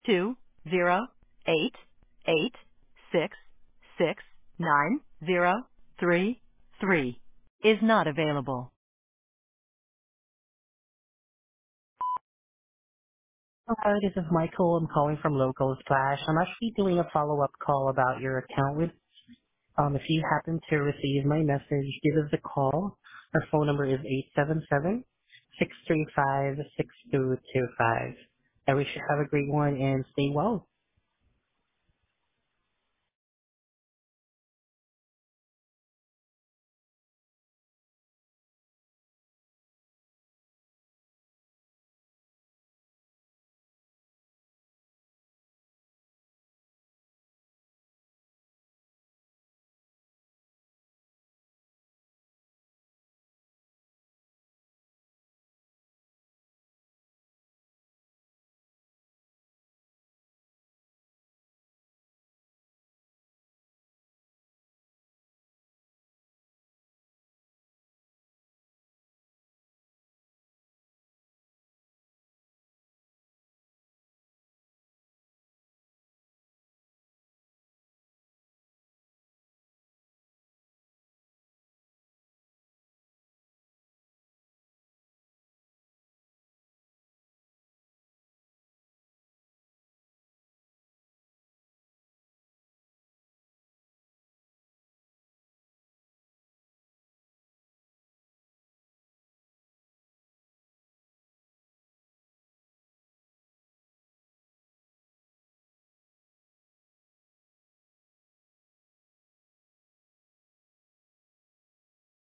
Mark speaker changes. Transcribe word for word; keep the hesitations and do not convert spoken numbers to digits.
Speaker 1: two zero eight eight six six nine zero three three is not available.
Speaker 2: Hi, this is Michael. I'm calling from Local Splash. I'm actually doing a follow-up call about your account with, um, if you happen to receive my message, give us a call. Our phone number is eight seven seven, six three five, six two two five. I wish you have a great one and stay well.